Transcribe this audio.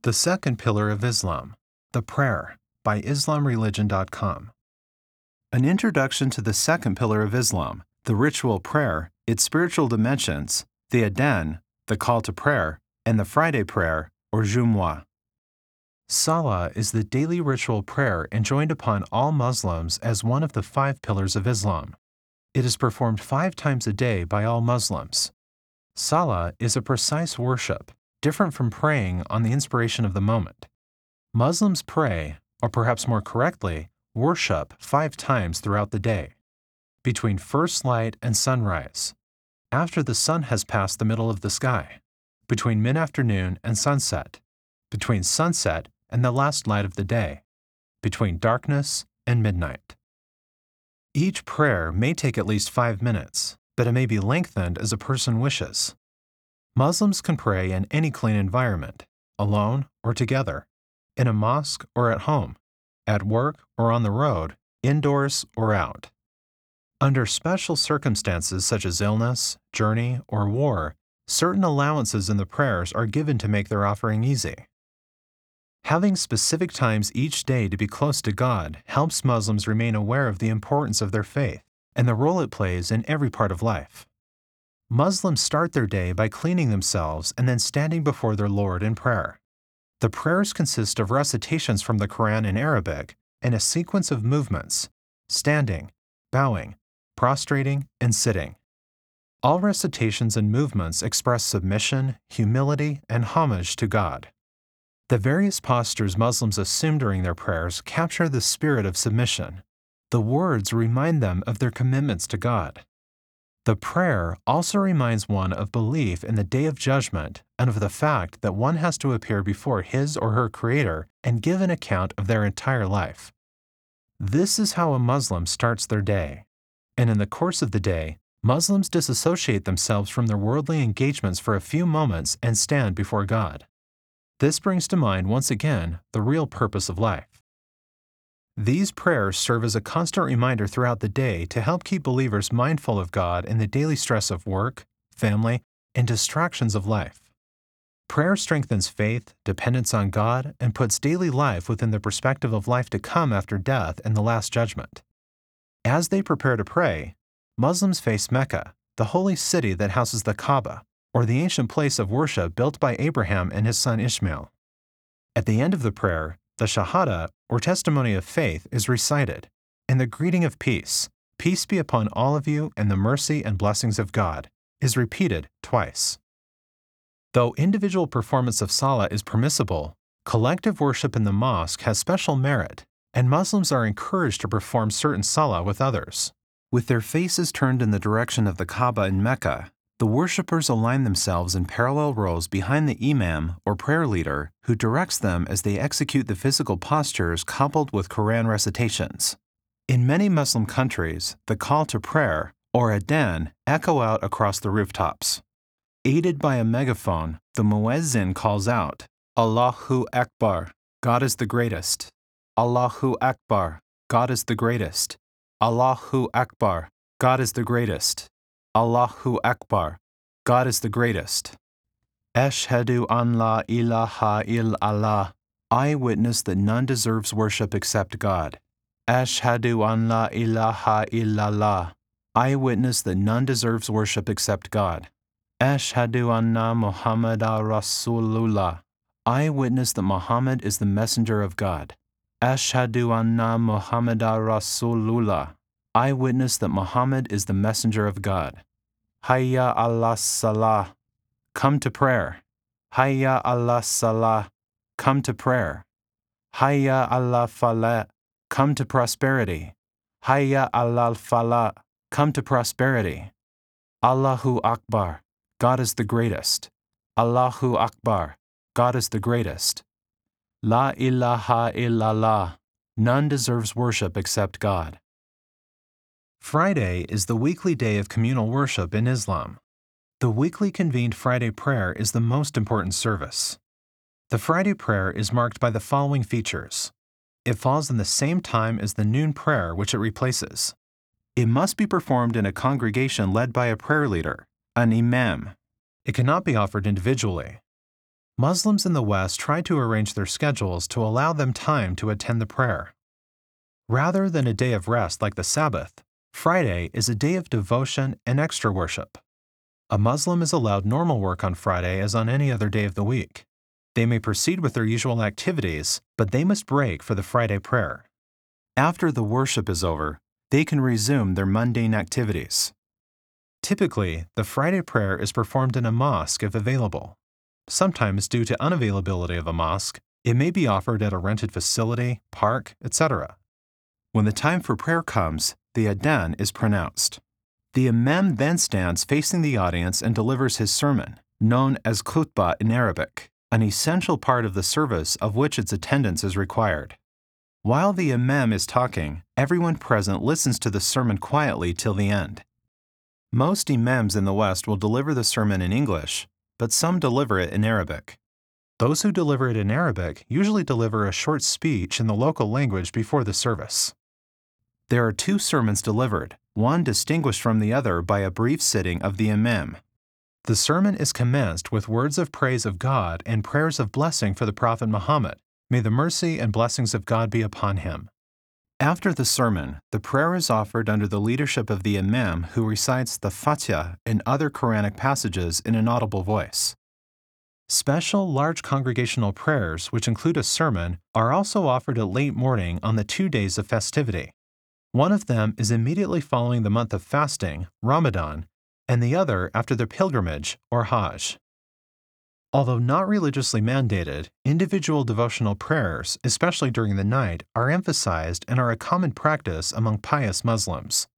The second pillar of Islam, the prayer, by IslamReligion.com. An introduction to the second pillar of Islam, the ritual prayer, its spiritual dimensions, the adhan, the call to prayer, and the Friday prayer, or Jumu'ah. Salah is the daily ritual prayer enjoined upon all Muslims as one of the 5 pillars of Islam. It is performed 5 times a day by all Muslims. Salah is a precise worship, different from praying on the inspiration of the moment. Muslims pray, or perhaps more correctly, worship 5 times throughout the day. Between first light and sunrise, after the sun has passed the middle of the sky, between mid-afternoon and sunset, between sunset and the last light of the day, between darkness and midnight. Each prayer may take at least 5 minutes, but it may be lengthened as a person wishes. Muslims can pray in any clean environment, alone or together, in a mosque or at home, at work or on the road, indoors or out. Under special circumstances such as illness, journey, or war, certain allowances in the prayers are given to make their offering easy. Having specific times each day to be close to God helps Muslims remain aware of the importance of their faith and the role it plays in every part of life. Muslims start their day by cleaning themselves and then standing before their Lord in prayer. The prayers consist of recitations from the Quran in Arabic and a sequence of movements: standing, bowing, prostrating, and sitting. All recitations and movements express submission, humility, and homage to God. The various postures Muslims assume during their prayers capture the spirit of submission. The words remind them of their commitments to God. The prayer also reminds one of belief in the Day of Judgment and of the fact that one has to appear before his or her Creator and give an account of their entire life. This is how a Muslim starts their day. And in the course of the day, Muslims disassociate themselves from their worldly engagements for a few moments and stand before God. This brings to mind once again the real purpose of life. These prayers serve as a constant reminder throughout the day to help keep believers mindful of God in the daily stress of work, family, and distractions of life. Prayer strengthens faith, dependence on God, and puts daily life within the perspective of life to come after death and the Last Judgment. As they prepare to pray, Muslims face Mecca, the holy city that houses the Kaaba, or the ancient place of worship built by Abraham and his son Ishmael. At the end of the prayer, the Shahada, or testimony of faith, is recited, and the greeting of peace, "Peace be upon all of you and the mercy and blessings of God," is repeated twice. Though individual performance of Salah is permissible, collective worship in the mosque has special merit, and Muslims are encouraged to perform certain Salah with others. With their faces turned in the direction of the Kaaba in Mecca, the worshippers align themselves in parallel rows behind the imam or prayer leader who directs them as they execute the physical postures coupled with Quran recitations. In many Muslim countries, the call to prayer, or adhan, echo out across the rooftops. Aided by a megaphone, the muezzin calls out, "Allahu Akbar, God is the greatest. Allahu Akbar, God is the greatest. Allahu Akbar, God is the greatest. Allahu Akbar, God is the greatest. Ashhadu an la ilaha illallah, I witness that none deserves worship except God. Ashhadu an la ilaha illallah, I witness that none deserves worship except God. Ashhadu anna Muhammadan Rasulullah, I witness that Muhammad is the messenger of God. Ashhadu anna Muhammadan Rasulullah, I witness that Muhammad is the messenger of God. Hayya ala salah, come to prayer. Hayya ala salah, come to prayer. Hayya ala falah, come to prosperity. Hayya ala falah, come to prosperity. Allahu Akbar, God is the greatest. Allahu Akbar, God is the greatest. La ilaha illallah, none deserves worship except God. Friday is the weekly day of communal worship in Islam. The weekly convened Friday prayer is the most important service. The Friday prayer is marked by the following features. It falls in the same time as the noon prayer which it replaces. It must be performed in a congregation led by a prayer leader, an imam. It cannot be offered individually. Muslims in the West try to arrange their schedules to allow them time to attend the prayer. Rather than a day of rest like the Sabbath, Friday is a day of devotion and extra worship. A Muslim is allowed normal work on Friday as on any other day of the week. They may proceed with their usual activities, but they must break for the Friday prayer. After the worship is over, they can resume their mundane activities. Typically, the Friday prayer is performed in a mosque if available. Sometimes, due to unavailability of a mosque, it may be offered at a rented facility, park, etc. When the time for prayer comes, the adhan is pronounced. The imam then stands facing the audience and delivers his sermon, known as khutbah in Arabic, an essential part of the service of which its attendance is required. While the imam is talking, everyone present listens to the sermon quietly till the end. Most imams in the West will deliver the sermon in English, but some deliver it in Arabic. Those who deliver it in Arabic usually deliver a short speech in the local language before the service. There are two sermons delivered, one distinguished from the other by a brief sitting of the imam. The sermon is commenced with words of praise of God and prayers of blessing for the Prophet Muhammad. May the mercy and blessings of God be upon him. After the sermon, the prayer is offered under the leadership of the imam who recites the Fatiha and other Quranic passages in an audible voice. Special large congregational prayers, which include a sermon, are also offered at late morning on the 2 days of festivity. One of them is immediately following the month of fasting, Ramadan, and the other after the pilgrimage, or Hajj. Although not religiously mandated, individual devotional prayers, especially during the night, are emphasized and are a common practice among pious Muslims.